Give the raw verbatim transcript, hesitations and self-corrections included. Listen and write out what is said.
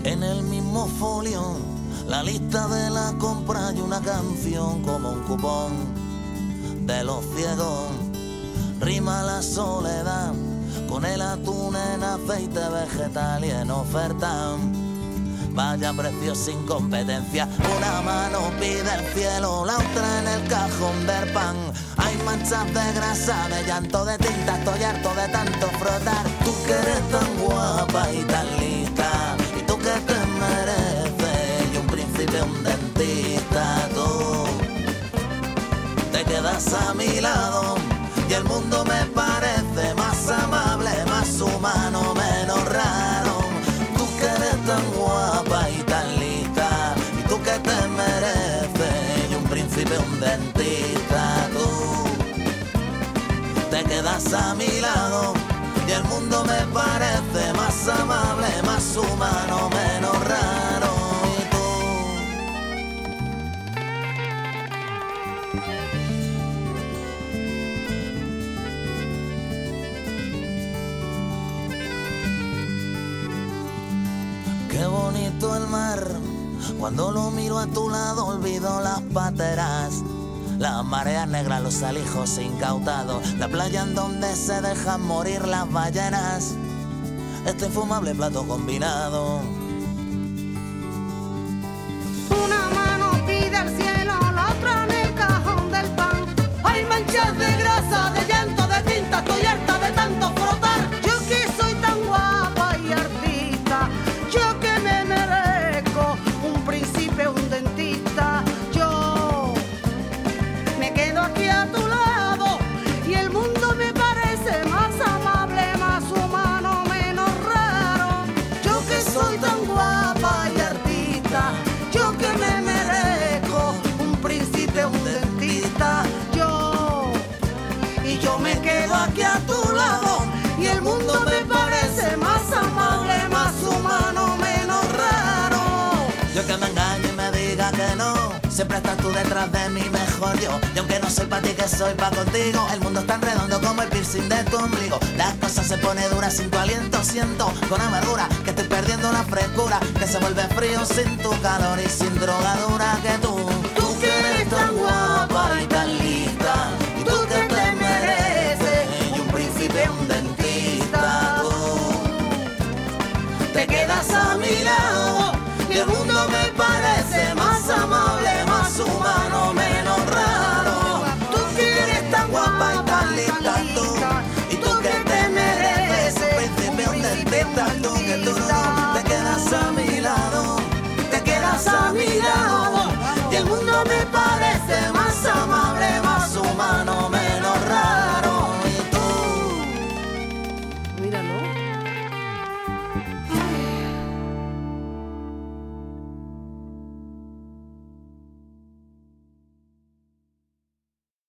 En el mismo folio, la lista de la compra y una canción como un cupón de los ciegos. Rima la soledad con el atún en aceite vegetal y en oferta. Vaya precio sin competencia, una mano pide el cielo, la otra en el cajón del pan. Hay manchas de grasa, de llanto, de tinta, estoy harto de tanto frotar. Tú que eres tan guapa y tan lista, y tú que te mereces, y un príncipe, un dentista, tú te quedas a mi lado, y el mundo me parece más amable, más humano, menos raro. Tú que eres tan guapa y tan lista, y tú que te mereces, y un príncipe, un dentista, tú te quedas a mi lado, y el mundo me parece más amable, más humano, menos raro. Y tú qué bonito el mar, cuando lo miro a tu lado olvido las pateras, las mareas negras, los alijos incautados, la playa en donde se dejan morir las ballenas, este infumable plato combinado. Una mano pide al cielo, la otra en el cajón del pan. Hay manchas de grasa, de llanto, de tinta, estoy harta de tanto frotar. Yo que soy tan guapa y artista, yo que me merezco un príncipe, un dentista. Yo me quedo aquí a tu lado y el mundo me parece más amable, más humano, menos raro. Yo que soy tan guapa y artista, yo que me merezco un príncipe, un dentista. Yo, y yo me quedo aquí a tu lado y el mundo me parece más amable, más humano, menos raro. Yo que me engaño y me diga que no, siempre estás tú detrás de mí, mejor yo. Y aunque no soy pa' ti, que soy pa' contigo, el mundo es tan redondo como el piercing de tu ombligo. Las cosas se pone duras sin tu aliento, siento con amargura que estoy perdiendo la frescura, que se vuelve frío sin tu calor y sin drogadura. Que tú, tú que eres tan guapa y tan lista, y tú que te mereces, y un príncipe, un dentista, tú te quedas a mi lado, y el mundo me parece más amable, más humano, menos raro. Tú que eres tan guapa y tan lista, tú, y tú que te mereces, un príncipe, un dentista, tú que tú te quedas a mi lado, te quedas a mi lado, y el mundo me parece